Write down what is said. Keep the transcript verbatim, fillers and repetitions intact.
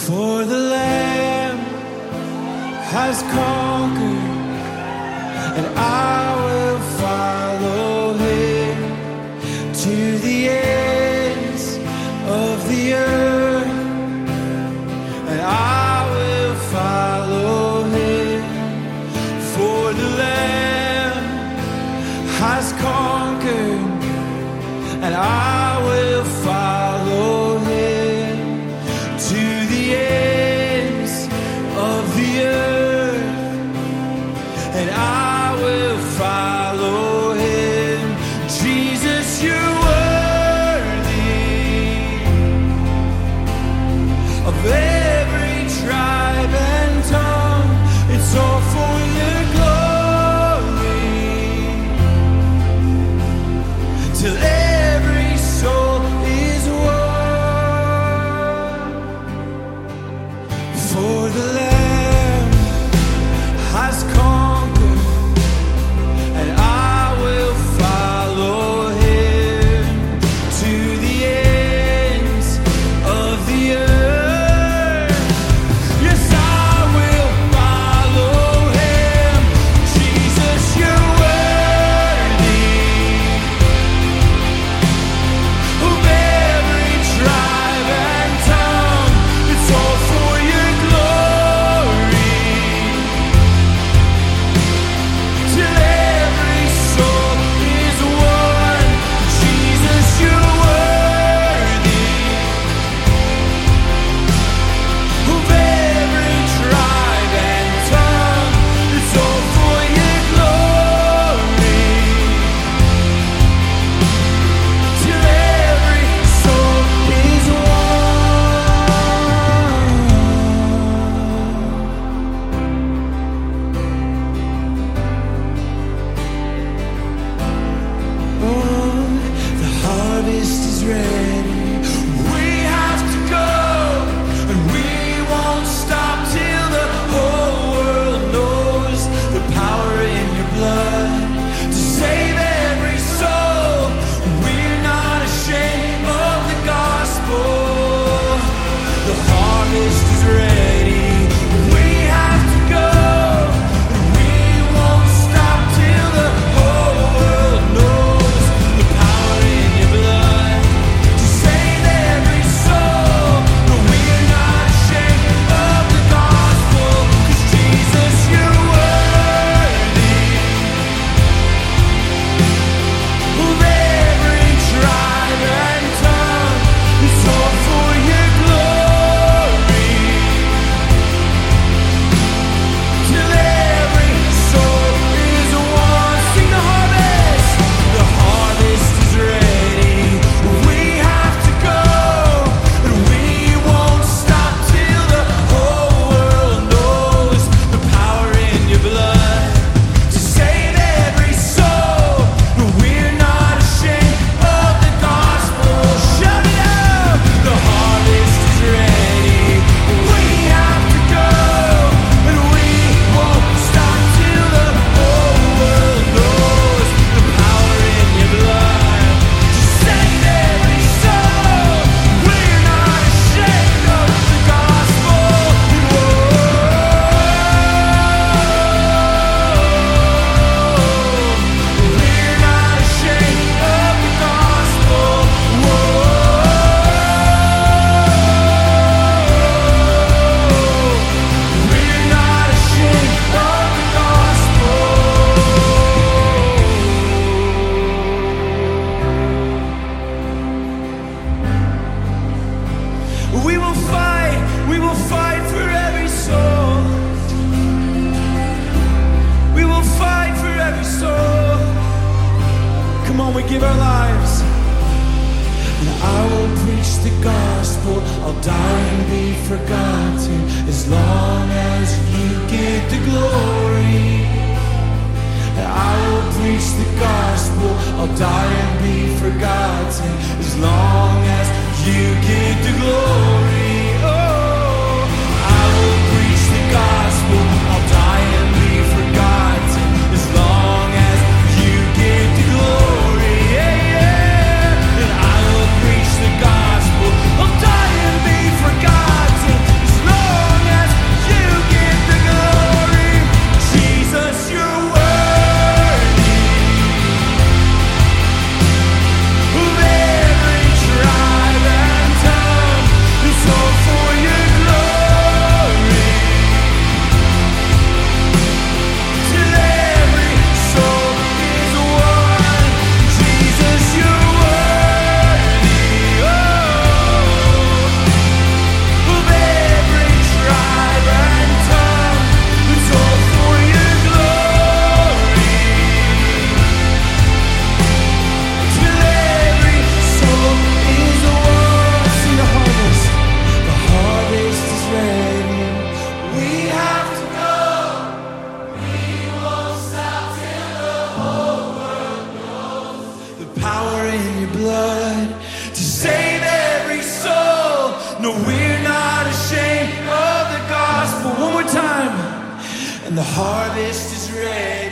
For the Lamb has conquered, and I will follow him to the ends of the earth, and I will follow him. For the Lamb has conquered, and I will follow him to the ends of the earth, and I will follow him. Jesus, you're worthy of every tribe and tongue. It's all for your glory, till every soul is won. For the Lamb has conquered, and I will follow him to the ends of the earth. Yes, I will follow him. Jesus, you're worthy of every tribe and tongue. It's all for your glory, till every soul is one. Jesus, you're worthy of every tribe and tongue. It's all for your glory, till every soul is one. Oh, the harvest is ready. We have to go, and we won't stop till the whole world knows the power in your blood to save every soul. We're not ashamed of the gospel. The harvest is ready. We have to go, and we won't stop till the whole world knows the power in your blood to save every soul. But we're not ashamed of the gospel, 'cause Jesus, you're worthy of every tribe and tongue. It's all for your glory, till every soul is one. Sing the harvest. The harvest is ready. We have to go, and we won't stop till the whole world knows the power in your blood to save every soul. But we're not ashamed of the gospel. Shout it out. The harvest is ready. We have to go, and we won't stop till the whole world knows the power in your blood to save every soul. We're not ashamed of the gospel. We're not ashamed of the gospel. We're not ashamed of the gospel. We will fight, we will fight for every soul. We will fight for every soul. Come on, we give our lives. And I will preach the gospel. I'll die and be forgotten as long as you get the glory. And I will preach the gospel. I'll die and be forgotten as long as you get the glory. Oh, I will preach the gospel. I'll die and be forgotten as long as you get the glory. Yeah, yeah. And I will preach the gospel. I'll die and be forgotten as No, we're not ashamed of the gospel. One more time. And the harvest is ready.